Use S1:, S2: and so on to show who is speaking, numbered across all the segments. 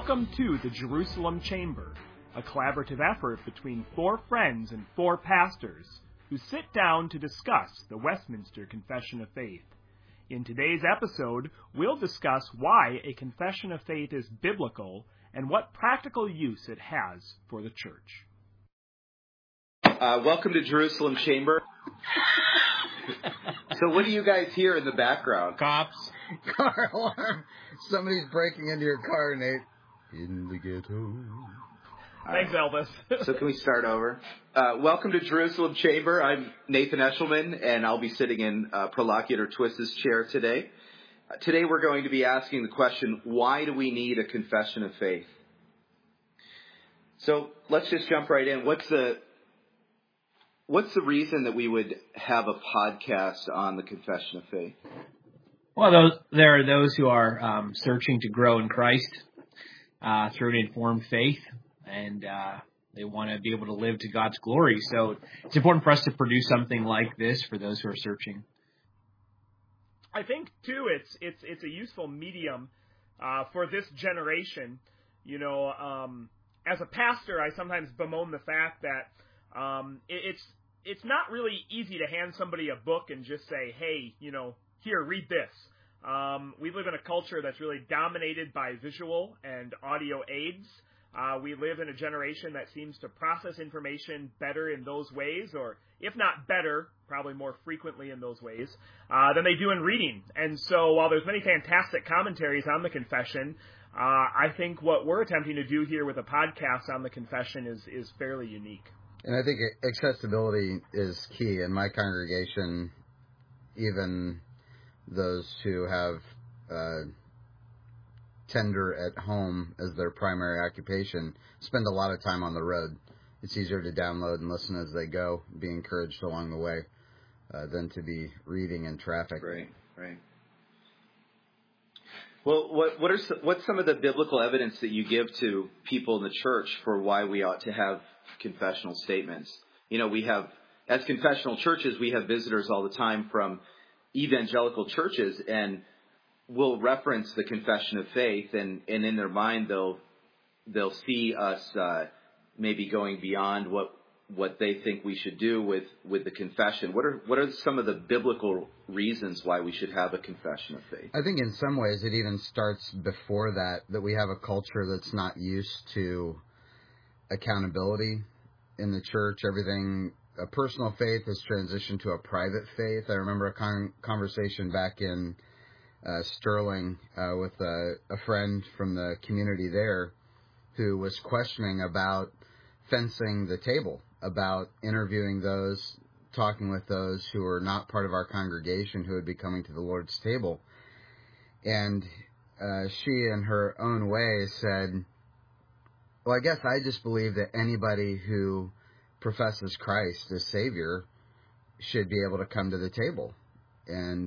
S1: Welcome to the Jerusalem Chamber, a collaborative effort between 4 friends and 4 pastors who sit down to discuss the Westminster Confession of Faith. In today's episode, we'll discuss why a confession of faith is biblical and what practical use it has for the church.
S2: Welcome to Jerusalem Chamber. So what do you guys hear in the background?
S1: Cops.
S3: Car alarm. Somebody's breaking into your car, Nate. In the ghetto.
S1: Thanks, Elvis.
S2: So can we start over? Welcome to Jerusalem Chamber. I'm Nathan Eshelman, and I'll be sitting in Prolocutor Twist's chair today. Today we're going to be asking the question, why do we need a confession of faith? So let's just jump right in. What's the reason that we would have a podcast on the confession of faith?
S4: Well, there are those who are searching to grow in Christ through an informed faith, and they want to be able to live to God's glory. So it's important for us to produce something like this for those who are searching.
S1: I think, too, it's a useful medium for this generation. You know, as a pastor, I sometimes bemoan the fact that it's not really easy to hand somebody a book and just say, hey, you know, here, read this. We live in a culture that's really dominated by visual and audio aids. We live in a generation that seems to process information better in those ways, or if not better, probably more frequently in those ways, than they do in reading. And so while there's many fantastic commentaries on the confession, I think what we're attempting to do here with a podcast on the confession is fairly unique.
S3: And I think accessibility is key. In my congregation, even those who have tender at home as their primary occupation spend a lot of time on the road. It's easier to download and listen as they go, be encouraged along the way, than to be reading in traffic.
S2: Right. Well, what's some of the biblical evidence that you give to people in the church for why we ought to have confessional statements? You know, as confessional churches, we have visitors all the time from evangelical churches, and we'll reference the confession of faith, and in their mind they'll see us maybe going beyond what they think we should do with the confession. What are some of the biblical reasons why we should have a confession of faith?
S3: I think in some ways it even starts before that we have a culture that's not used to accountability in the church. Everything, a personal faith has transitioned to a private faith. I remember a conversation back in Sterling with a friend from the community there who was questioning about fencing the table, about interviewing those, talking with those who are not part of our congregation who would be coming to the Lord's table. And she, in her own way, said, well, I guess I just believe that anybody who professes Christ as Savior should be able to come to the table. And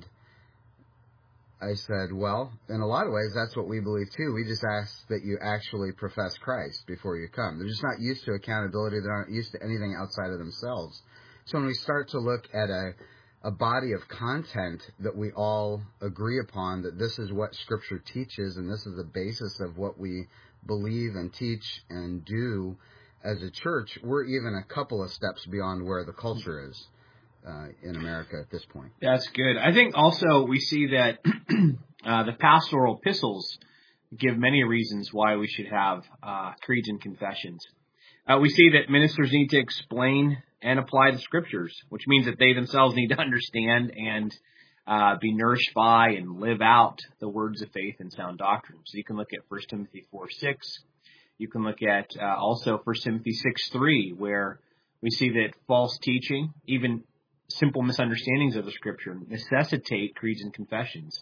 S3: I said, well, in a lot of ways, that's what we believe too. We just ask that you actually profess Christ before you come. They're just not used to accountability. They're not used to anything outside of themselves. So when we start to look at a body of content that we all agree upon, that this is what Scripture teaches and this is the basis of what we believe and teach and do as a church, we're even a couple of steps beyond where the culture is in America at this point.
S4: That's good. I think also we see that the pastoral epistles give many reasons why we should have creeds and confessions. We see that ministers need to explain and apply the Scriptures, which means that they themselves need to understand and be nourished by and live out the words of faith and sound doctrine. So you can look at 1 Timothy 4:6. You can look at also 1 Timothy 6:3, where we see that false teaching, even simple misunderstandings of the Scripture, necessitate creeds and confessions.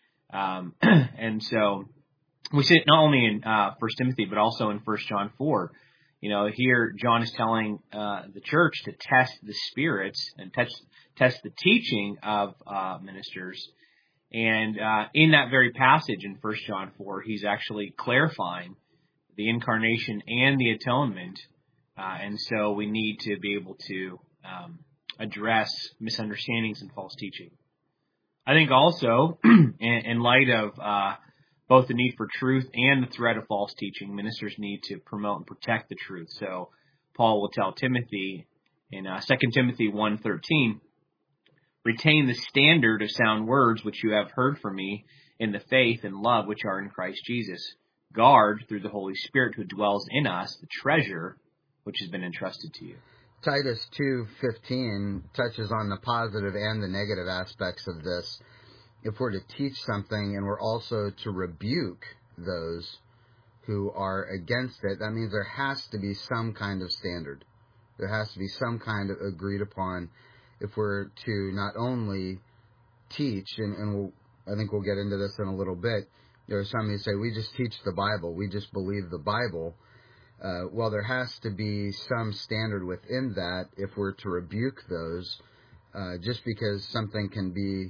S4: And so we see it not only in 1 Timothy, but also in 1 John 4. You know, here John is telling the church to test the spirits and test the teaching of ministers. And in that very passage in 1 John 4, he's actually clarifying the incarnation and the atonement. And so we need to be able to address misunderstandings and false teaching. I think also, in light of both the need for truth and the threat of false teaching, ministers need to promote and protect the truth. So Paul will tell Timothy in 2 Timothy 1:13, retain the standard of sound words which you have heard from me in the faith and love which are in Christ Jesus. Guard through the Holy Spirit who dwells in us the treasure which has been entrusted to you.
S3: Titus 2:15 touches on the positive and the negative aspects of this. If we're to teach something and we're also to rebuke those who are against it, that means there has to be some kind of standard. There has to be some kind of agreed upon if we're to not only teach, and I think we'll get into this in a little bit. There are some who say, we just teach the Bible, we just believe the Bible. Well, there has to be some standard within that if we're to rebuke those. Just because something can be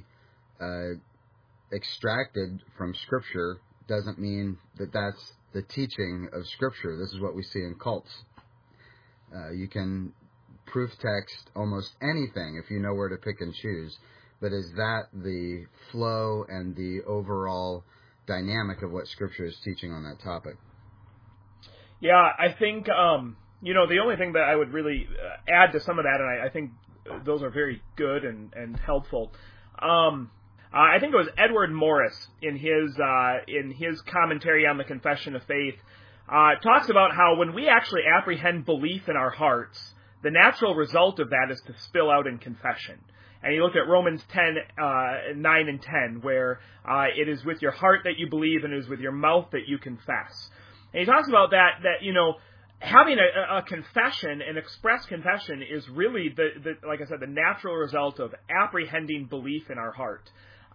S3: extracted from Scripture doesn't mean that that's the teaching of Scripture. This is what we see in cults. You can proof text almost anything if you know where to pick and choose. But is that the flow and the overall dynamic of what Scripture is teaching on that topic?
S1: Yeah, I think, the only thing that I would really add to some of that, and I think those are very good and helpful. I think it was Edward Morris in his commentary on the Confession of Faith talks about how when we actually apprehend belief in our hearts, the natural result of that is to spill out in confession. And he looked at Romans 9 and 10, where it is with your heart that you believe and it is with your mouth that you confess. And he talks about that having a confession, an express confession, is really like I said, the natural result of apprehending belief in our heart.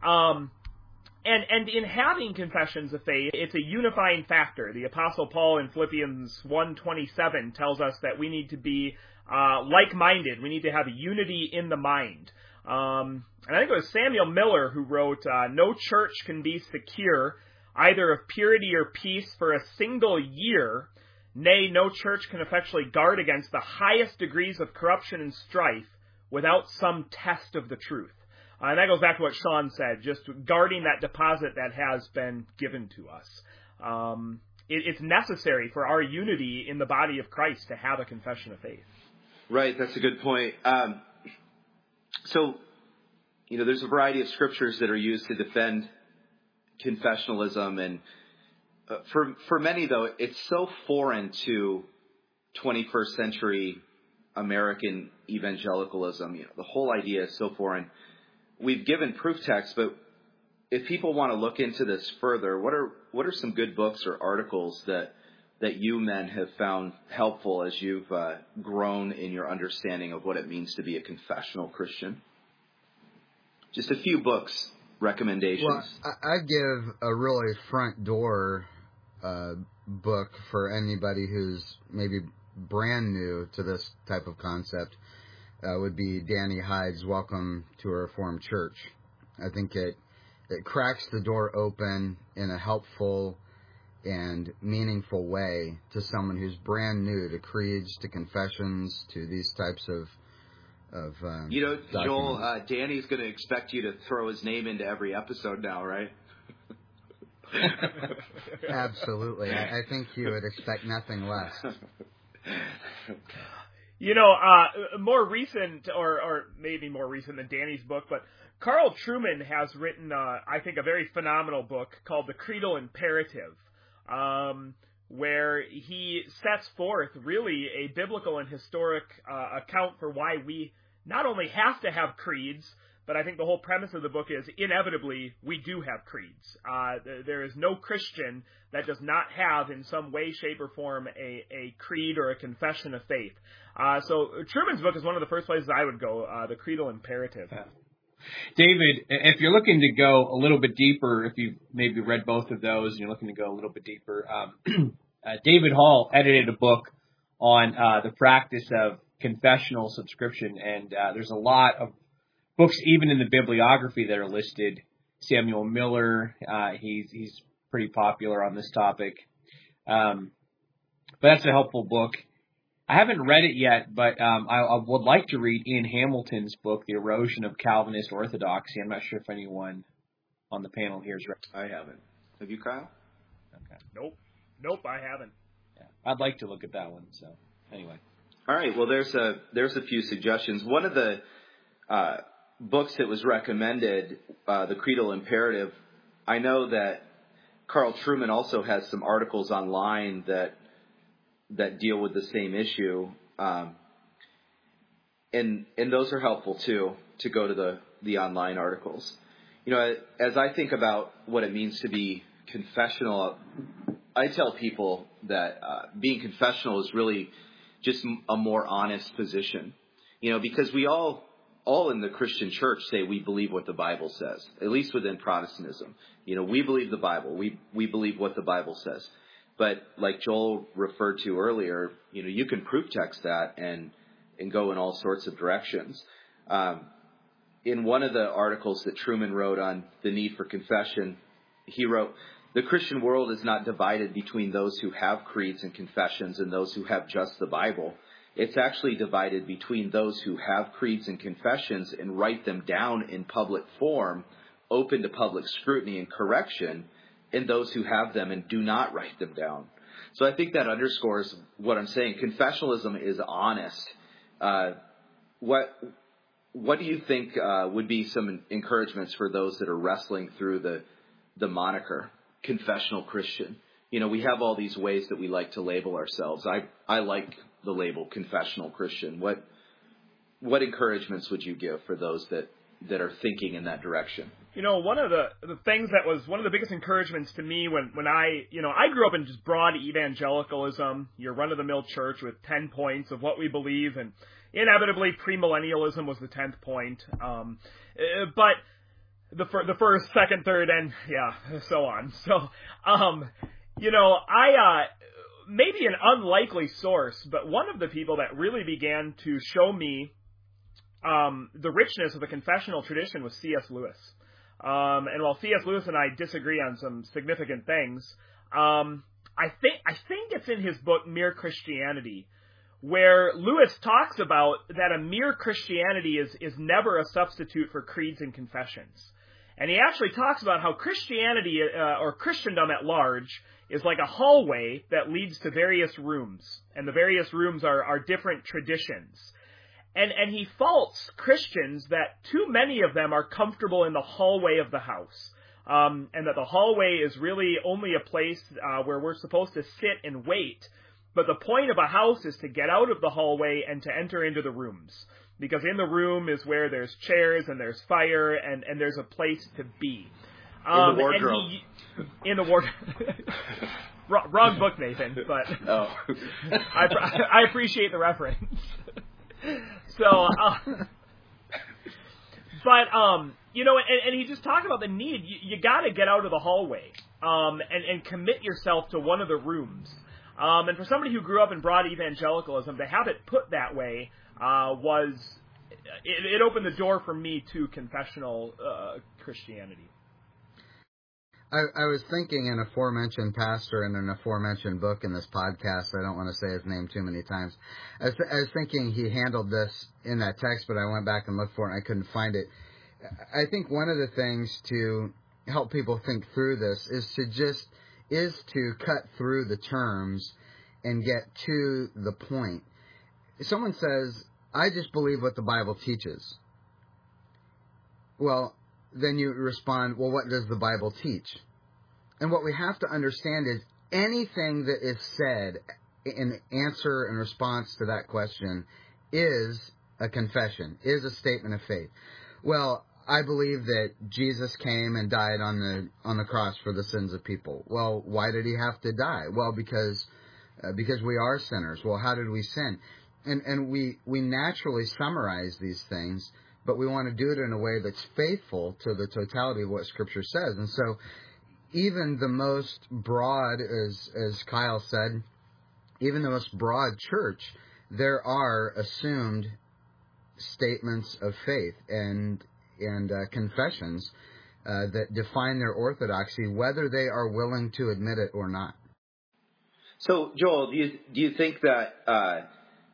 S1: And in having confessions of faith, it's a unifying factor. The Apostle Paul in Philippians 1:27 tells us that we need to be like-minded. We need to have unity in the mind. And I think it was Samuel Miller who wrote, no church can be secure either of purity or peace for a single year. Nay, no church can effectually guard against the highest degrees of corruption and strife without some test of the truth. And that goes back to what Sean said, just guarding that deposit that has been given to us. It's necessary for our unity in the body of Christ to have a confession of faith.
S2: Right, that's a good point. So, there's a variety of scriptures that are used to defend confessionalism, and for many, though, it's so foreign to 21st century American evangelicalism. The whole idea is so foreign. We've given proof texts, but if people want to look into this further, what are some good books or articles that you men have found helpful as you've grown in your understanding of what it means to be a confessional Christian? Just a few books recommendations.
S3: Well, I'd give a really front door book for anybody who's maybe brand new to this type of concept. Would be Danny Hyde's Welcome to a Reformed Church. I think it cracks the door open in a helpful and meaningful way to someone who's brand new to creeds, to confessions, to these types of
S2: Joel, Danny's going to expect you to throw his name into every episode now, right?
S3: Absolutely. I think you would expect nothing less.
S1: More recent, or maybe more recent than Danny's book, but Carl Trueman has written, I think, a very phenomenal book called The Creedal Imperative, where he sets forth really a biblical and historic account for why we not only have to have creeds, but I think the whole premise of the book is inevitably we do have creeds. There is no Christian that does not have in some way, shape, or form a creed or a confession of faith. So Trueman's book is one of the first places I would go, The Creedal Imperative.
S4: David, if you're looking to go a little bit deeper, if you've maybe read both of those and you're looking to go a little bit deeper, David Hall edited a book on the practice of confessional subscription, and there's a lot of books, even in the bibliography, that are listed. Samuel Miller, he's pretty popular on this topic. But that's a helpful book. I haven't read it yet, but I would like to read Ian Hamilton's book, The Erosion of Calvinist Orthodoxy. I'm not sure if anyone on the panel here has read it.
S2: I haven't. Have you, Kyle?
S4: Okay.
S1: Nope, I haven't.
S4: Yeah. I'd like to look at that one. So anyway.
S2: All right. Well, there's a few suggestions. One of the books that was recommended, The Creedal Imperative. I know that Carl Trueman also has some articles online that deal with the same issue, and those are helpful too, to go to the online articles. As I think about what it means to be confessional, I tell people that being confessional is really just a more honest position, because we all in the Christian church say we believe what the Bible says, at least within Protestantism. We believe the Bible. We believe what the Bible says. But like Joel referred to earlier, you can proof text that and go in all sorts of directions. In one of the articles that Trueman wrote on the need for confession, he wrote, "The Christian world is not divided between those who have creeds and confessions and those who have just the Bible. It's actually divided between those who have creeds and confessions and write them down in public form, open to public scrutiny and correction, and those who have them and do not write them down." So I think that underscores what I'm saying. Confessionalism is honest. What do you think would be some encouragements for those that are wrestling through the moniker confessional Christian? We have all these ways that we like to label ourselves. I like the label confessional Christian. What encouragements would you give for those that are thinking in that direction?
S1: One of the things that was one of the biggest encouragements to me when I grew up in just broad evangelicalism, your run-of-the-mill church with 10 points of what we believe, and inevitably premillennialism was the 10th point. But the first, second, third, and so on. So, I maybe an unlikely source, but one of the people that really began to show me the richness of the confessional tradition was C.S. Lewis. And while C.S. Lewis and I disagree on some significant things, I think it's in his book Mere Christianity, where Lewis talks about that a mere Christianity is never a substitute for creeds and confessions. And he actually talks about how Christianity, or Christendom at large, is like a hallway that leads to various rooms. And the various rooms are different traditions. And he faults Christians that too many of them are comfortable in the hallway of the house. And that the hallway is really only a place where we're supposed to sit and wait. But the point of a house is to get out of the hallway and to enter into the rooms. Because in the room is where there's chairs and there's fire and there's a place to be.
S2: In the wardrobe.
S1: In the wardrobe. Wrong book, Nathan, but I appreciate the reference. So, and he just talked about the need. You got to get out of the hallway and commit yourself to one of the rooms. And for somebody who grew up in broad evangelicalism, to have it put that way it opened the door for me to confessional Christianity.
S3: I was thinking an aforementioned pastor in an aforementioned book in this podcast. I don't want to say his name too many times. I was thinking he handled this in that text, but I went back and looked for it and I couldn't find it. I think one of the things to help people think through this is to cut through the terms and get to the point. Someone says, "I just believe what the Bible teaches." Well, then you respond, well, what does the Bible teach? And what we have to understand is anything that is said in answer and response to that question is a confession, is a statement of faith. Well, I believe that Jesus came and died on the cross for the sins of people. Well, why did he have to die? Well, because we are sinners. Well, how did we sin? And we naturally summarize these things, but we want to do it in a way that's faithful to the totality of what Scripture says. And so even the most broad, as Kyle said, even the most broad church, there are assumed statements of faith and confessions that define their orthodoxy, whether they are willing to admit it or not.
S2: So, Joel, do you think that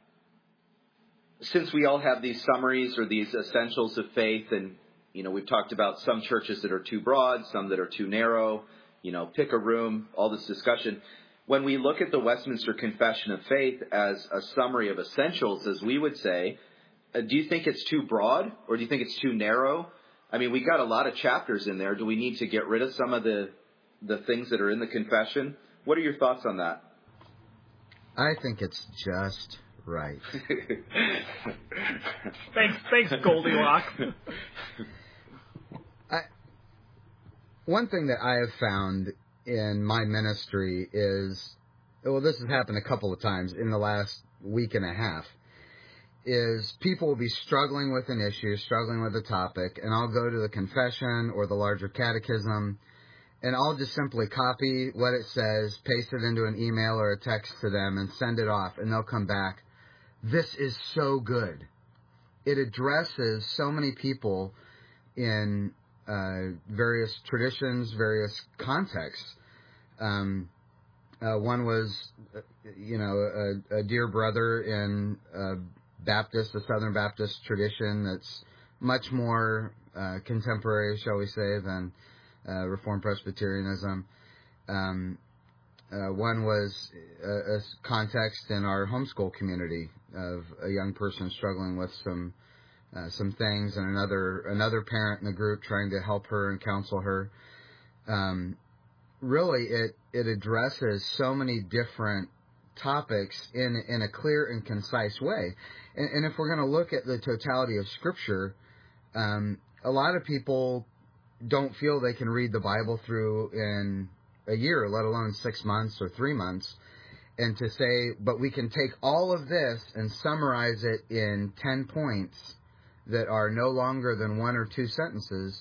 S2: since we all have these summaries or these essentials of faith, and we've talked about some churches that are too broad, some that are too narrow, pick a room, all this discussion. When we look at the Westminster Confession of Faith as a summary of essentials, as we would say, do you think it's too broad or do you think it's too narrow? I mean, we got a lot of chapters in there. Do we need to get rid of some of the things that are in the confession? What are your thoughts on that?
S3: I think it's just right.
S1: Thanks, Goldilocks.
S3: One thing that I have found in my ministry is, well, this has happened a couple of times in the last week and a half, is people will be struggling with an issue, struggling with a topic, and I'll go to the confession or the larger catechism, and I'll just simply copy what it says, paste it into an email or a text to them, and send it off, and they'll come back. This is so good. It addresses so many people in various traditions, various contexts. One was, a dear brother in a Southern Baptist tradition that's much more contemporary, shall we say, than Reformed Presbyterianism. One was a context in our homeschool community of a young person struggling with some things, and another parent in the group trying to help her and counsel her. Really, it addresses so many different topics in a clear and concise way. And if we're going to look at the totality of Scripture, a lot of people don't feel they can read the Bible through in a year, let alone 6 months or 3 months, and to say, but we can take all of this and summarize it in 10 points that are no longer than 1 or 2 sentences,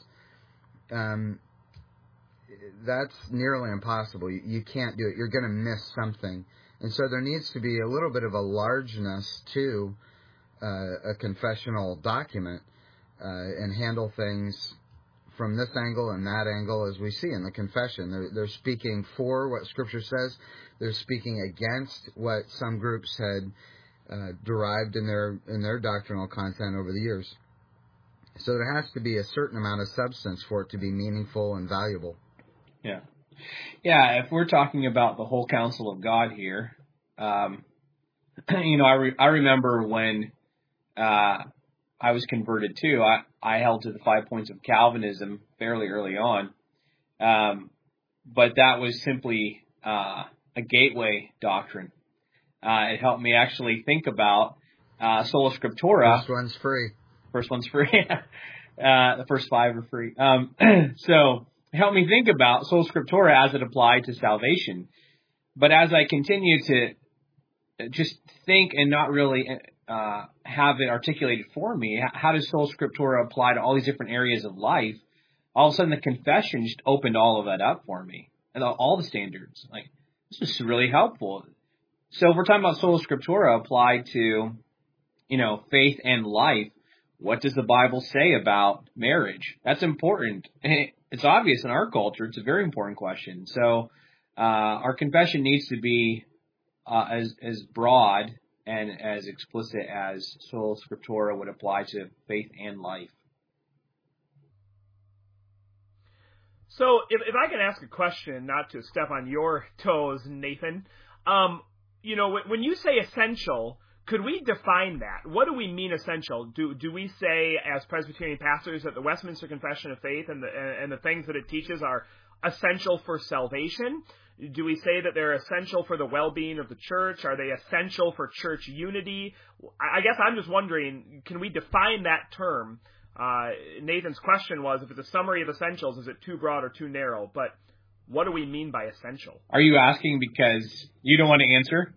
S3: that's nearly impossible. You can't do it. You're going to miss something. And so there needs to be a little bit of a largeness to a confessional document and handle things from this angle and that angle, as we see in the confession. They're speaking for what Scripture says. They're speaking against what some groups had derived in their doctrinal content over the years. So there has to be a certain amount of substance for it to be meaningful and valuable.
S4: Yeah. Yeah, if we're talking about the whole counsel of God here, I remember when I was converted too, I held to the 5 points of Calvinism fairly early on. But that was simply a gateway doctrine. It helped me actually think about Sola Scriptura. First one's free. The first 5 are free. So it helped me think about Sola Scriptura as it applied to salvation. But as I continue to just think and not really have it articulated for me, how does Sola Scriptura apply to all these different areas of life? All of a sudden, the confession just opened all of that up for me, and all the standards. Like, this is really helpful. So if we're talking about Sola Scriptura applied to, faith and life, what does the Bible say about marriage? That's important. It's obvious in our culture. It's a very important question. So our confession needs to be as broad and as explicit as Sola Scriptura would apply to faith and life.
S1: So if I can ask a question, not to step on your toes, Nathan, when you say essential, could we define that? What do we mean essential? Do we say as Presbyterian pastors that the Westminster Confession of Faith and the things that it teaches are essential for salvation? Do we say that they're essential for the well-being of the church? Are they essential for church unity? I guess I'm just wondering, can we define that term? Nathan's question was, if it's a summary of essentials, is it too broad or too narrow? But what do we mean by essential?
S4: Are you asking because you don't want to answer?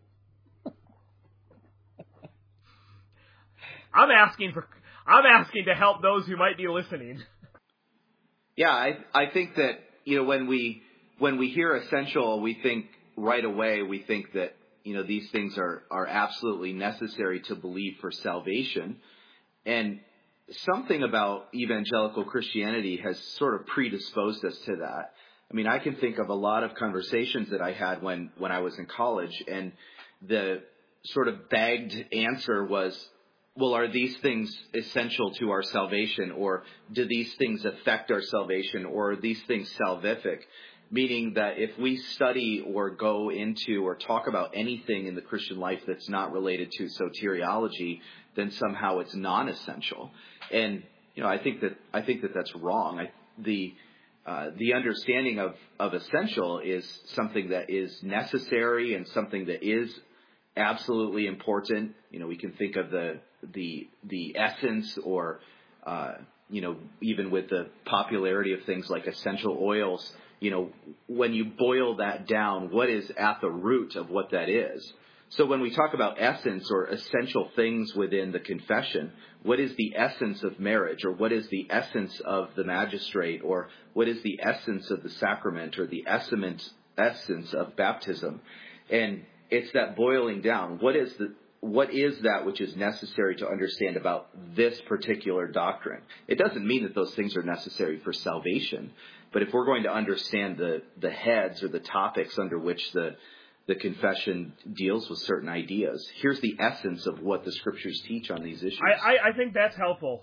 S1: I'm asking to help those who might be listening.
S2: Yeah, I think that, when we hear essential, we think right away, that, these things are absolutely necessary to believe for salvation. And something about evangelical Christianity has sort of predisposed us to that. I mean, I can think of a lot of conversations that I had when I was in college, and the sort of begged answer was, well, are these things essential to our salvation, or do these things affect our salvation, or are these things salvific? meaning that if we study or go into or talk about anything in the Christian life that's not related to soteriology, then somehow it's non-essential. And I think that that's wrong. The understanding of essential is something that is necessary and something that is absolutely important. We can think of the essence, or even with the popularity of things like essential oils, when you boil that down, what is at the root of what that is? So when we talk about essence or essential things within the confession, what is the essence of marriage, or what is the essence of the magistrate, or what is the essence of the sacrament, or the essence of baptism? And it's that boiling down. What is that which is necessary to understand about this particular doctrine? It doesn't mean that those things are necessary for salvation, but if we're going to understand the heads or the topics under which the confession deals with certain ideas, here's the essence of what the scriptures teach on these issues.
S1: I think that's helpful.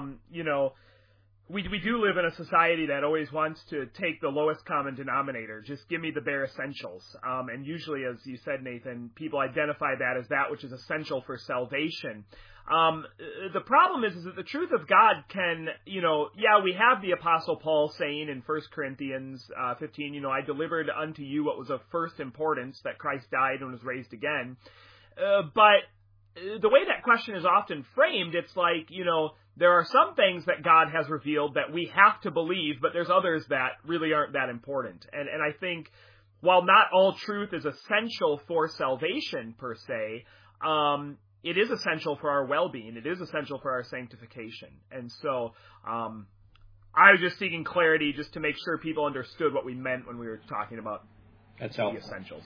S1: We do live in a society that always wants to take the lowest common denominator. Just give me the bare essentials. And usually, as you said, Nathan, people identify that as that which is essential for salvation. The problem is that the truth of God can, we have the Apostle Paul saying in 1 Corinthians 15, I delivered unto you what was of first importance, that Christ died and was raised again. But the way that question is often framed, it's like, there are some things that God has revealed that we have to believe, but there's others that really aren't that important. And I think while not all truth is essential for salvation per se, it is essential for our well-being. It is essential for our sanctification. And so I was just seeking clarity just to make sure people understood what we meant when we were talking about the essentials.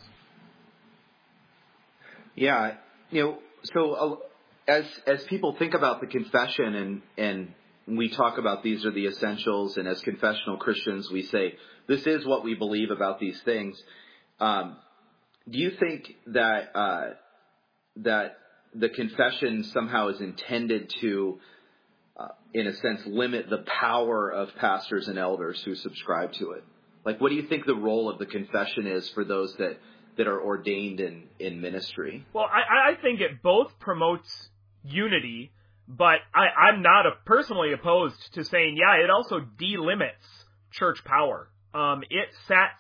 S2: Yeah, so as people think about the confession and we talk about these are the essentials, and as confessional Christians we say this is what we believe about these things, do you think that the confession somehow is intended to, in a sense, limit the power of pastors and elders who subscribe to it? Like, what do you think the role of the confession is for those that are ordained in ministry?
S1: Well, I think it both promotes unity, but I'm not personally opposed to saying, it also delimits church power. It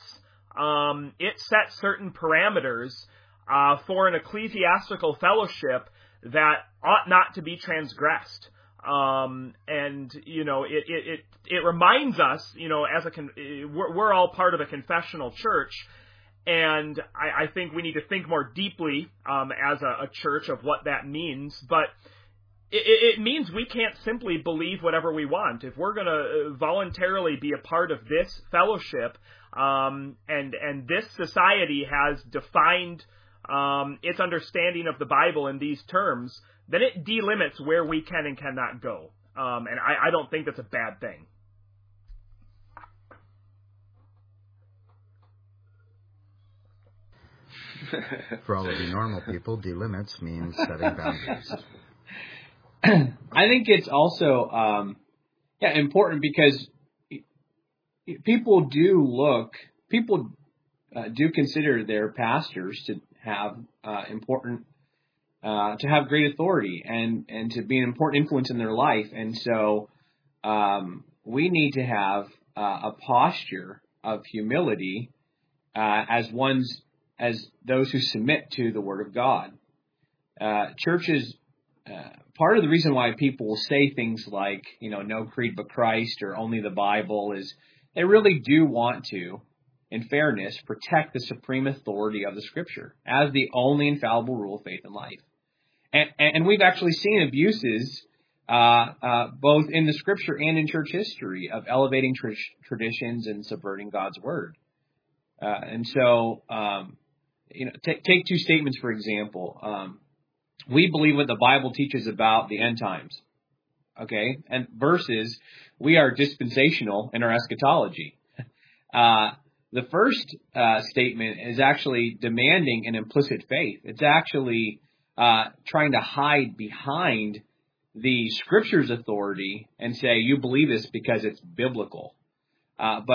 S1: sets certain parameters for an ecclesiastical fellowship that ought not to be transgressed. And it reminds us, we're all part of a confessional church, and I think we need to think more deeply as a church of what that means. But it means we can't simply believe whatever we want. If we're going to voluntarily be a part of this fellowship, and this society has defined its understanding of the Bible in these terms, then it delimits where we can and cannot go. And I don't think that's a bad thing.
S3: For all of you normal people, delimits means setting boundaries.
S4: I think it's also important because people do consider their pastors to have to have great authority and to be an important influence in their life. And so we need to have a posture of humility as those who submit to the Word of God. Churches, part of the reason why people will say things like, no creed but Christ or only the Bible is they really do want to, in fairness, protect the supreme authority of the Scripture as the only infallible rule of faith and life. And we've actually seen abuses both in the Scripture and in church history of elevating traditions and subverting God's Word. And so, take two statements, for example. We believe what the Bible teaches about the end times, okay? And versus we are dispensational in our eschatology. The first statement is actually demanding an implicit faith. It's actually trying to hide behind the Scripture's authority and say, you believe this because it's biblical. But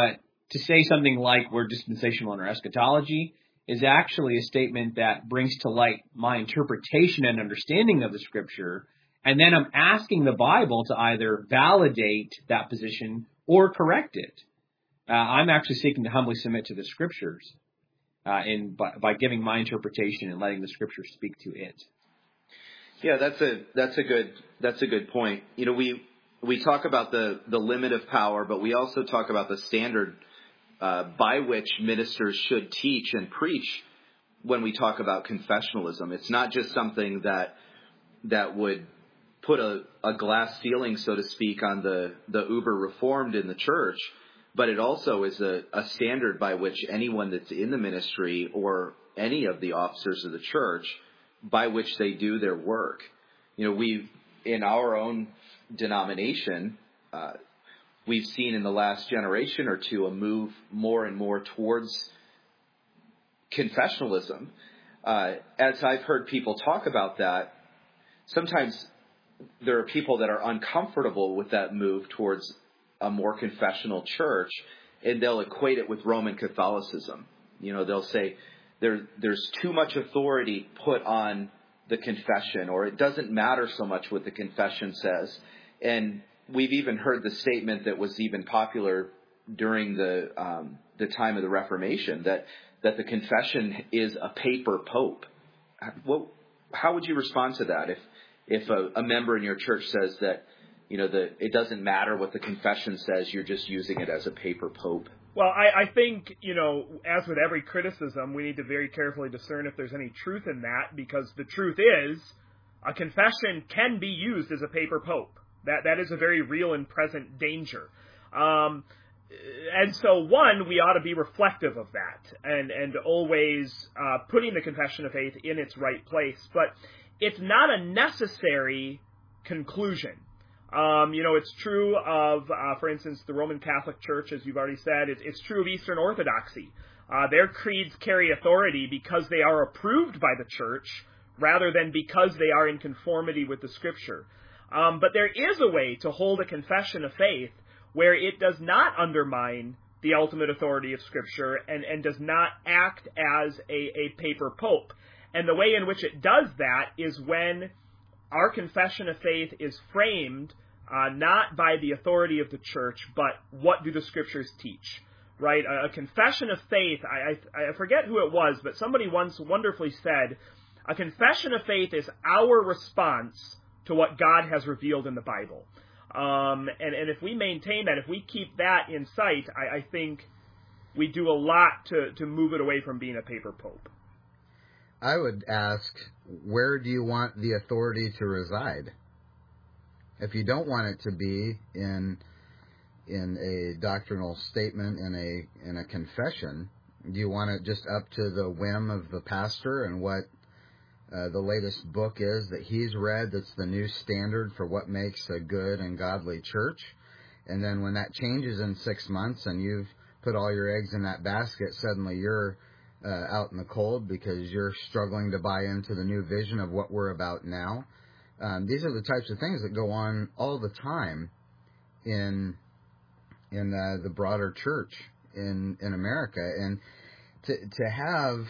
S4: to say something like we're dispensational in our eschatology is actually a statement that brings to light my interpretation and understanding of the Scripture, and then I'm asking the Bible to either validate that position or correct it. I'm actually seeking to humbly submit to the Scriptures by giving my interpretation and letting the Scripture speak to it.
S2: Yeah, that's a good point. You know, we talk about the limit of power, but we also talk about the standard by which ministers should teach and preach when we talk about confessionalism. It's not just something that would put a glass ceiling, so to speak, on the uber reformed in the church, but it also is a standard by which anyone that's in the ministry or any of the officers of the church, by which they do their work. You know, in our own denomination, we've seen in the last generation or two a move more and more towards confessionalism. As I've heard people talk about that, sometimes there are people that are uncomfortable with that move towards a more confessional church, and they'll equate it with Roman Catholicism. You know, they'll say there's too much authority put on the confession, or it doesn't matter so much what the confession says. And we've even heard the statement that was even popular during the time of the Reformation, that the confession is a paper pope. How would you respond to that if a member in your church says that, you know, it doesn't matter what the confession says, you're just using it as a paper pope?
S1: Well, I think, you know, as with every criticism, we need to very carefully discern if there's any truth in that, because the truth is a confession can be used as a paper pope. That is a very real and present danger. And so, one, we ought to be reflective of that and always putting the confession of faith in its right place. But it's not a necessary conclusion. You know, it's true of, for instance, the Roman Catholic Church, as you've already said. It's true of Eastern Orthodoxy. Their creeds carry authority because they are approved by the Church rather than because they are in conformity with the Scripture. But there is a way to hold a confession of faith where it does not undermine the ultimate authority of Scripture and does not act as a paper pope. And the way in which it does that is when our confession of faith is framed not by the authority of the church, but what do the Scriptures teach, right? A confession of faith, I forget who it was, but somebody once wonderfully said, a confession of faith is our response to what God has revealed in the Bible. And if we maintain that, if we keep that in sight, I think we do a lot to move it away from being a paper pope.
S3: I would ask, where do you want the authority to reside? If you don't want it to be in a doctrinal statement, in a confession, do you want it just up to the whim of the pastor and what the latest book is that he's read that's the new standard for what makes a good and godly church? And then when that changes in 6 months and you've put all your eggs in that basket, suddenly you're out in the cold because you're struggling to buy into the new vision of what we're about now. These are the types of things that go on all the time in the broader church in America. And to have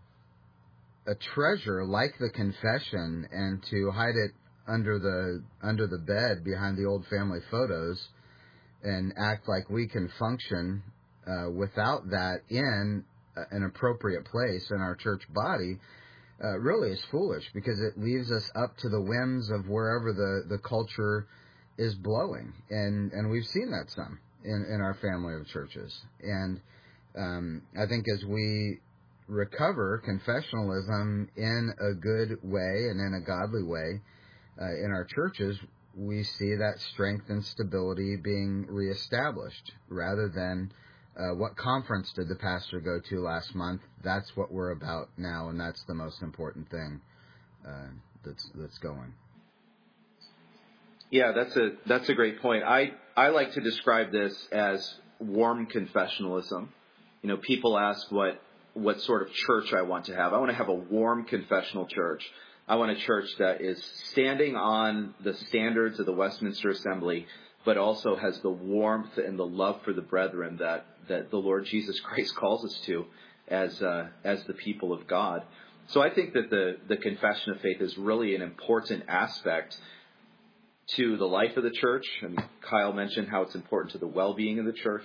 S3: a treasure like the confession and to hide it under the bed behind the old family photos and act like we can function without that in an appropriate place in our church body really is foolish, because it leaves us up to the whims of wherever the culture is blowing. And we've seen that some in our family of churches. And I think as we recover confessionalism in a good way and in a godly way in our churches, we see that strength and stability being reestablished rather than what conference did the pastor go to last month? That's what we're about now, and that's the most important thing that's going.
S2: Yeah, that's a great point. I like to describe this as warm confessionalism. You know, people ask what sort of church I want to have. I want to have a warm confessional church I want a church that is standing on the standards of the Westminster Assembly, but also has the warmth and the love for the brethren that the Lord Jesus Christ calls us to as the people of God. So I think that the confession of faith is really an important aspect to the life of the church. And Kyle mentioned how it's important to the well-being of the church.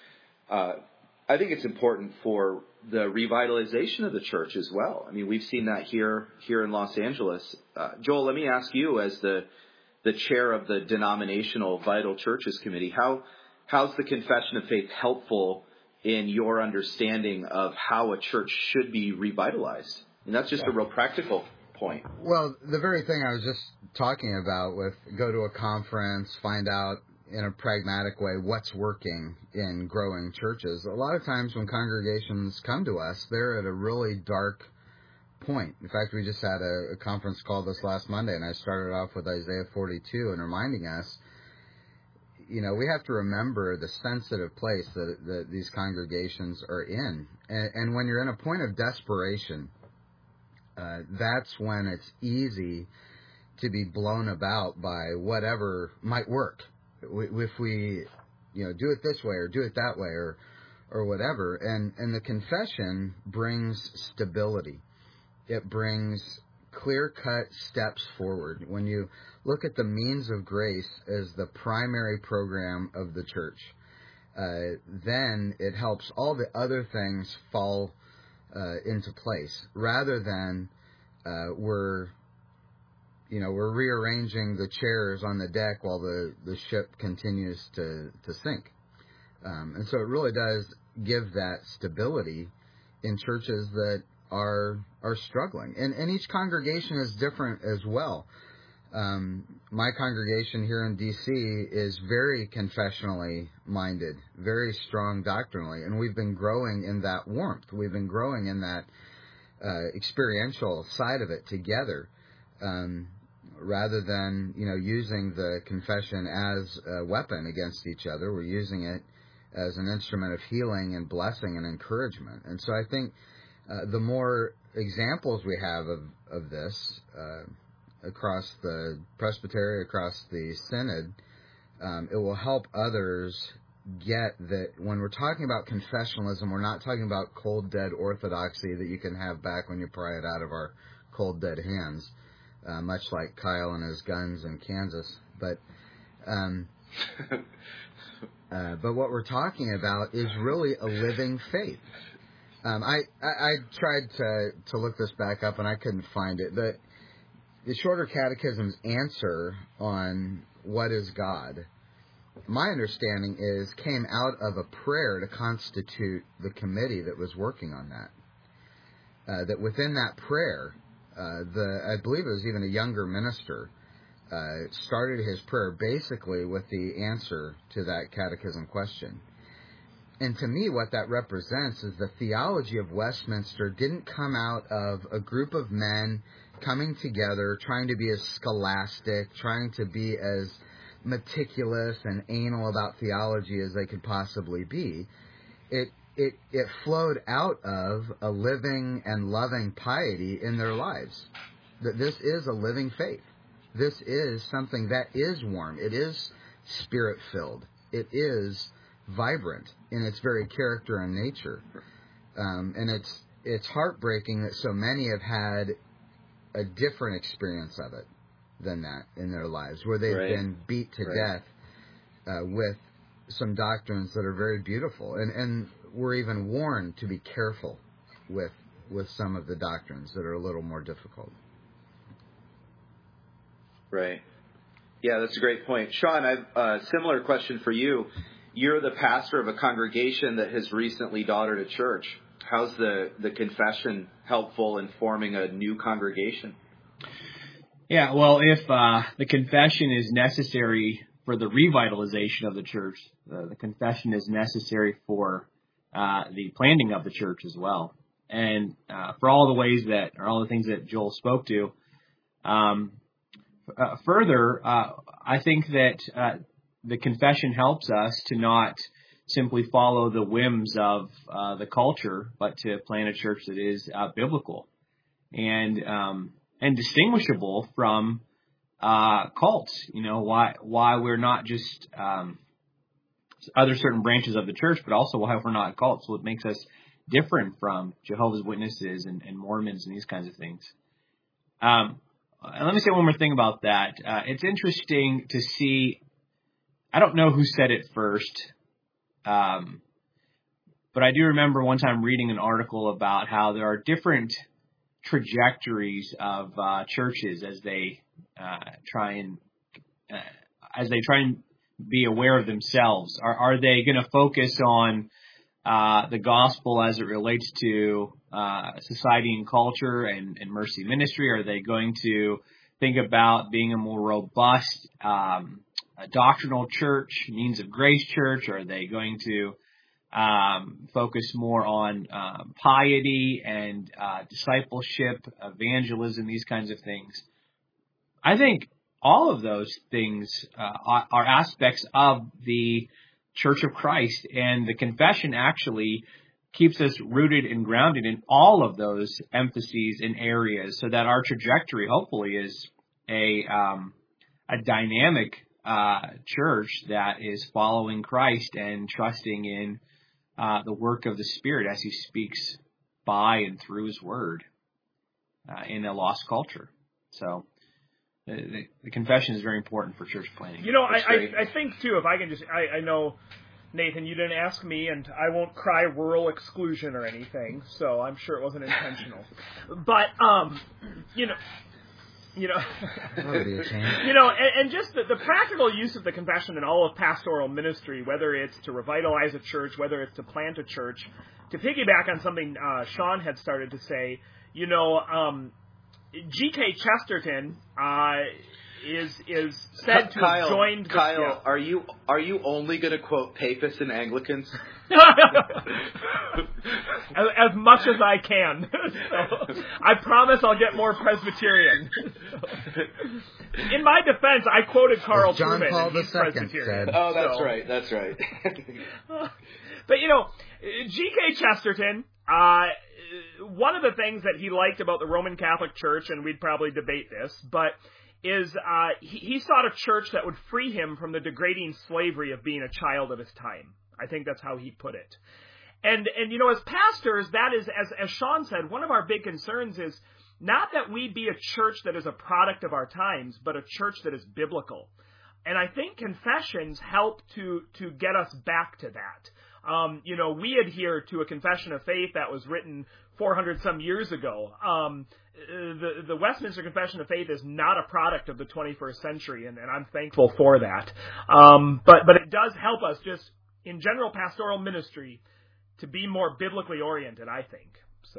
S2: I think it's important for the revitalization of the church as well. I mean, we've seen that here in Los Angeles. Joel, let me ask you, as the chair of the denominational Vital Churches Committee, how's the confession of faith helpful in your understanding of how a church should be revitalized? And that's just a real practical point.
S3: Well, the very thing I was just talking about with go to a conference, find out in a pragmatic way what's working in growing churches. A lot of times when congregations come to us, they're at a really dark point. In fact, we just had a conference call this last Monday, and I started off with Isaiah 42 and reminding us, we have to remember the sensitive place that these congregations are in. And when you're in a point of desperation, that's when it's easy to be blown about by whatever might work. If we, do it this way or do it that way or whatever. And the confession brings stability. It brings clear-cut steps forward. When you look at the means of grace as the primary program of the church, then it helps all the other things fall into place, rather than we're rearranging the chairs on the deck while the ship continues to sink. And so it really does give that stability in churches that are struggling. And each congregation is different as well. My congregation here in D.C. is very confessionally minded, very strong doctrinally, and we've been growing in that warmth. We've been growing in that experiential side of it together, rather than using the confession as a weapon against each other. We're using it as an instrument of healing and blessing and encouragement. And so I think the more examples we have of this across the presbytery, across the synod, it will help others get that when we're talking about confessionalism, we're not talking about cold, dead orthodoxy that you can have back when you pry it out of our cold, dead hands, much like Kyle and his guns in Kansas. But what we're talking about is really a living faith. I tried to look this back up, and I couldn't find it. But the Shorter Catechism's answer on what is God, my understanding is, came out of a prayer to constitute the committee that was working on that. That within that prayer, I believe it was even a younger minister, started his prayer basically with the answer to that catechism question. And to me, what that represents is the theology of Westminster didn't come out of a group of men coming together, trying to be as scholastic, trying to be as meticulous and anal about theology as they could possibly be. It flowed out of a living and loving piety in their lives. That this is a living faith. This is something that is warm. It is spirit-filled. It is vibrant in its very character and nature. And it's heartbreaking that so many have had a different experience of it than that in their lives, where they've been beat to death with some doctrines that are very beautiful. And we're even warned to be careful with some of the doctrines that are a little more difficult. Right.
S2: Yeah, that's a great point. Sean, I have a similar question for you. You're the pastor of a congregation that has recently daughtered a church. How's the confession helpful in forming a new congregation?
S4: Yeah, well, if the confession is necessary for the revitalization of the church, the confession is necessary for the planting of the church as well. And for all the things that Joel spoke to, further, I think that the confession helps us to not simply follow the whims of the culture, but to plant a church that is biblical. And and distinguishable from cults. Why we're not just other certain branches of the church, but also why we're not cults. What makes us different from Jehovah's Witnesses and Mormons and these kinds of things. And let me say one more thing about that. It's interesting to see, I don't know who said it first, but I do remember one time reading an article about how there are different trajectories of churches as they try and be aware of themselves. Are they going to focus on the gospel as it relates to society and culture and mercy ministry? Are they going to think about being a more robust doctrinal church, means of grace church? Are they going to focus more on piety and discipleship, evangelism, these kinds of things? I think all of those things are aspects of the Church of Christ, and the confession actually keeps us rooted and grounded in all of those emphases and areas, so that our trajectory hopefully is a dynamic church that is following Christ and trusting in the work of the Spirit as He speaks by and through His Word in a lost culture. So the confession is very important for church planning.
S1: I think, too, if I can just, I know, Nathan, you didn't ask me, and I won't cry rural exclusion or anything, so I'm sure it wasn't intentional. But, and just the practical use of the confession in all of pastoral ministry, whether it's to revitalize a church, whether it's to plant a church, to piggyback on something Sean had started to say, G.K. Chesterton is said to have joined.
S2: Kyle, are you only going to quote Papists and Anglicans?
S1: as much as I can. So, I promise I'll get more Presbyterian. In my defense, I quoted Carl
S3: John
S1: Truman.
S3: Paul
S1: and he's Presbyterian.
S2: Oh, that's right. That's right.
S1: But G.K. Chesterton. One of the things that he liked about the Roman Catholic Church, and we'd probably debate this, but is he sought a church that would free him from the degrading slavery of being a child of his time. I think that's how he put it. And as pastors, that is, as Sean said, one of our big concerns is not that we be a church that is a product of our times, but a church that is biblical. And I think confessions help to get us back to that. We adhere to a confession of faith that was written 400 some years ago. The Westminster Confession of Faith is not a product of the 21st century, and I'm thankful for that. But it does help us just in general pastoral ministry to be more biblically oriented, I think. So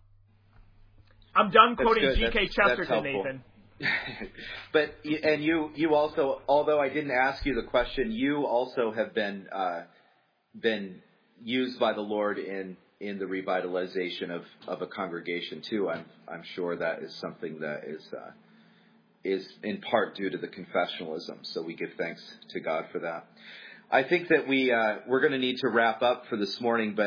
S1: I'm done quoting G.K. Chesterton, Nathan.
S2: But you also, although I didn't ask you the question, you also have been used by the Lord in the revitalization of a congregation too. I'm sure that is something that is in part due to the confessionalism. So we give thanks to God for that. I think that we're going to need to wrap up for this morning,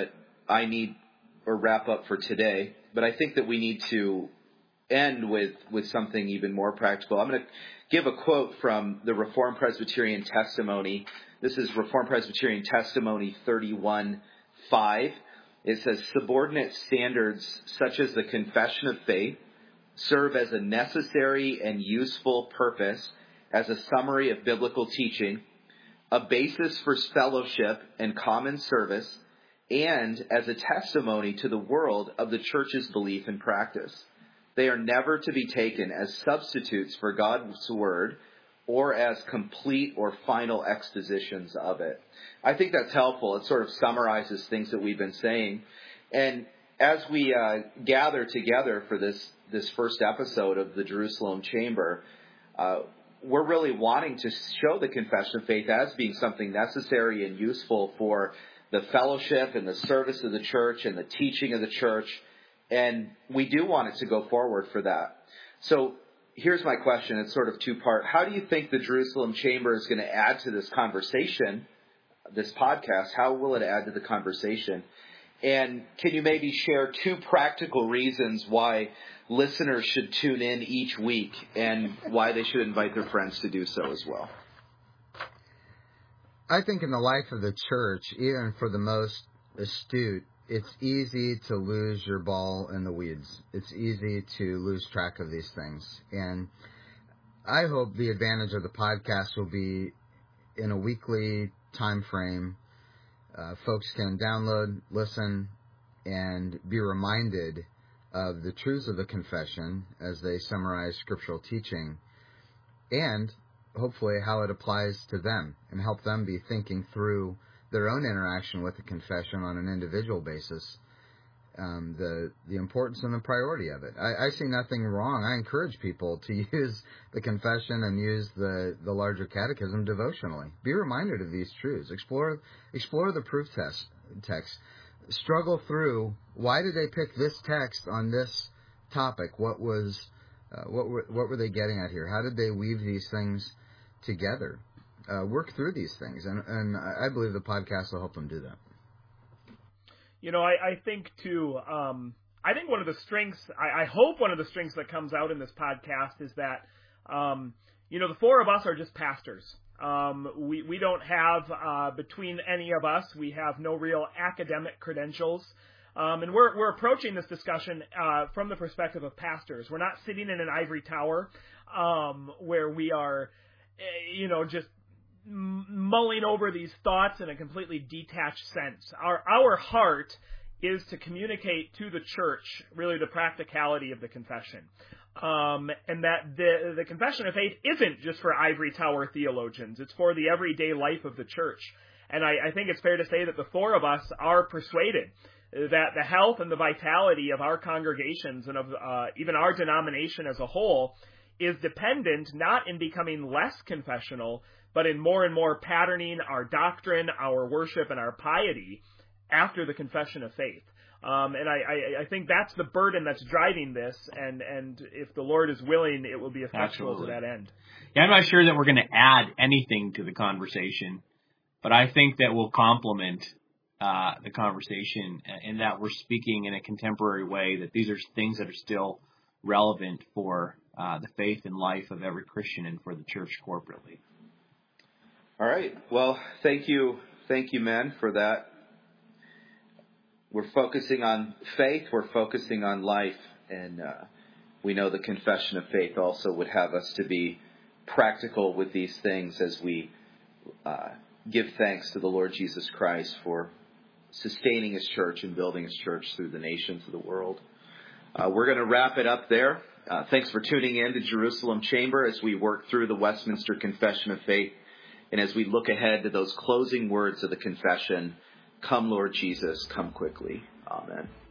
S2: or wrap up for today. But I think that we need to end with something even more practical. I'm going to give a quote from the Reformed Presbyterian Testimony. This is Reformed Presbyterian Testimony 31:5. It says, subordinate standards such as the confession of faith serve as a necessary and useful purpose as a summary of biblical teaching, a basis for fellowship and common service, and as a testimony to the world of the church's belief and practice. They are never to be taken as substitutes for God's word or as complete or final expositions of it. I think that's helpful. It sort of summarizes things that we've been saying. And as we gather together for this first episode of the Jerusalem Chamber, we're really wanting to show the confession of faith as being something necessary and useful for the fellowship and the service of the church and the teaching of the church. And we do want it to go forward for that. So here's my question. It's sort of two-part. How do you think the Jerusalem Chamber is going to add to this conversation, this podcast? How will it add to the conversation? And can you maybe share 2 practical reasons why listeners should tune in each week and why they should invite their friends to do so as well?
S3: I think in the life of the church, even for the most astute, it's easy to lose your ball in the weeds. It's easy to lose track of these things. And I hope the advantage of the podcast will be in a weekly time frame. Folks can download, listen, and be reminded of the truths of the confession as they summarize scriptural teaching, and hopefully how it applies to them, and help them be thinking through their own interaction with the confession on an individual basis, the importance and the priority of it. I see nothing wrong. I encourage people to use the confession and use the larger catechism devotionally. Be reminded of these truths. Explore the proof text. Struggle through, why did they pick this text on this topic? What were they getting at here? How did they weave these things together? Work through these things, and I believe the podcast will help them do that.
S1: You know, I think too, I think one of the strengths, I hope one of the strengths that comes out in this podcast is that, the 4 of us are just pastors. We don't have, between any of us, we have no real academic credentials. And we're approaching this discussion, from the perspective of pastors. We're not sitting in an ivory tower, where we are, just mulling over these thoughts in a completely detached sense. Our heart is to communicate to the church really the practicality of the confession. And that the confession of faith isn't just for ivory tower theologians. It's for the everyday life of the church. And I think it's fair to say that the 4 of us are persuaded that the health and the vitality of our congregations and of even our denomination as a whole is dependent not in becoming less confessional, but in more and more patterning our doctrine, our worship, and our piety after the confession of faith. And I think that's the burden that's driving this, and if the Lord is willing, it will be effectual to that end.
S4: Yeah, I'm not sure that we're going to add anything to the conversation, but I think that we'll complement the conversation in that we're speaking in a contemporary way, that these are things that are still relevant for the faith and life of every Christian and for the church corporately.
S2: All right. Well, thank you, men, for that. We're focusing on faith. We're focusing on life. And we know the confession of faith also would have us to be practical with these things as we give thanks to the Lord Jesus Christ for sustaining His church and building His church through the nations of the world. We're going to wrap it up there. Thanks for tuning in to Jerusalem Chamber as we work through the Westminster Confession of Faith. And as we look ahead to those closing words of the confession, come, Lord Jesus, come quickly. Amen.